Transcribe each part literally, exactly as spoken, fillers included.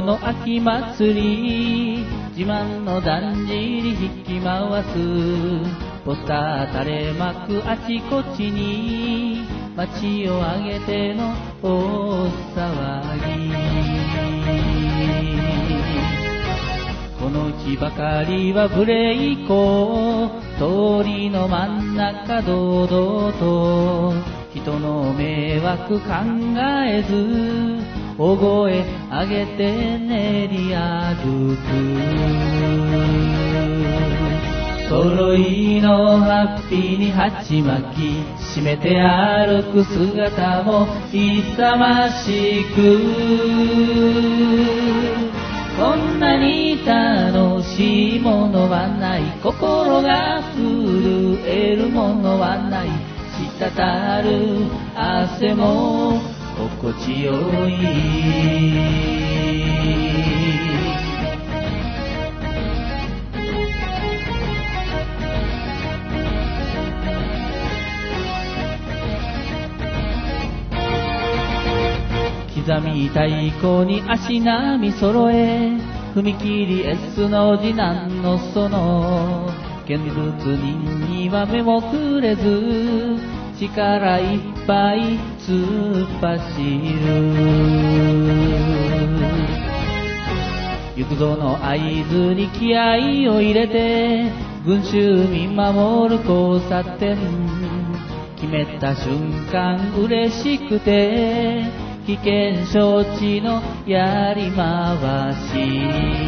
この秋祭り自慢のだんじり引き回すポスター垂れまくあちこちに街を挙げての大騒ぎこの日ばかりはブレイコ通りの真ん中堂々と人の迷惑考えず大声上げて練り歩く揃いのハッピーに鉢巻き締めて歩く姿も勇ましくこんなに楽しいものはない心が震えるものはない滴る汗も心地よい刻み太鼓に足並み揃え踏切 S の次男のその見物人には目もくれず力いっぱい突っ走る行くぞの合図に気合を入れて群衆見守る交差点決めた瞬間嬉しくて危険承知のやり回し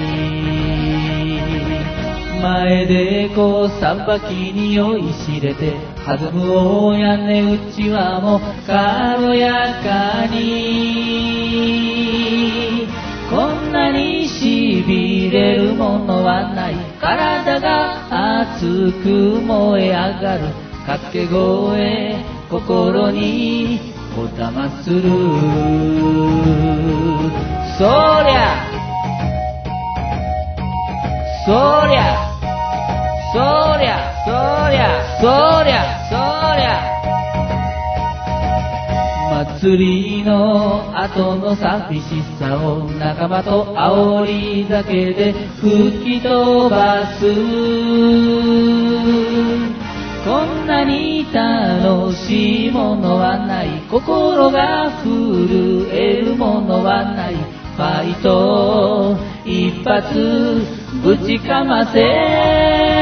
前でこうさばきに酔いしれて弾む大屋根うちわも軽やかにこんなにしびれるものはない体が熱く燃え上がる掛け声心におたまするそりゃそりゃそりゃそりゃそりゃそりゃ祭りの後の寂しさを仲間と煽り酒で吹き飛ばすこんなに楽しいものはない心が震えるものはないファイト一発ぶちかませ